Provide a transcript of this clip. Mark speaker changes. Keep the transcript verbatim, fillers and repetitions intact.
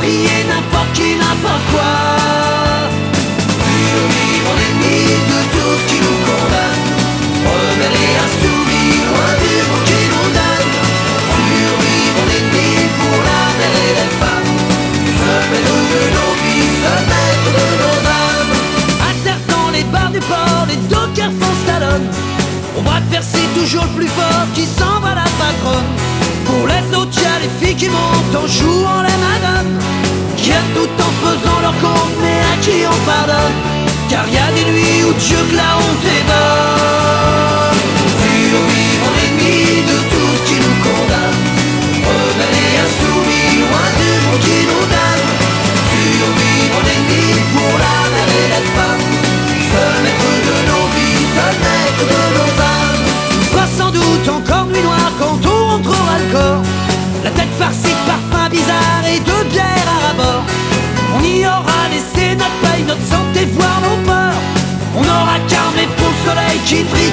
Speaker 1: prier n'importe qui, n'importe quoi. Survivre en ennemi de tout ce qui nous condamne, reveller un sourire loin du monde qui nous donne. Survivre en ennemi pour la mère et les femmes, se mettre de nos vies, se mettre de nos âmes. À terre dans les bars du port, les dockers font slalom. On va te verser toujours le plus fort qui s'en va la patronne. Pour les autres y'a les filles qui montent en jouant les madames, qui aiment tout en faisant leur compte mais à qui on pardonne. Car y'a des nuits où Dieu que la honte est bonne. Survivre en ennemi de tout ce qui nous condamne, reveller insoumis loin du monde qui nous donne. Survivre en ennemi pour la mère et les femmes, se mettre de nos vies, se mettre de nos âmes. Il fera sans doute encore nuit noire quand on rentrera le corps, la tête farcie de parfums bizarres et de bière à rabord. On y aura laissé notre paille, notre santé, voire nos peurs. On aura carné pour le soleil qui brille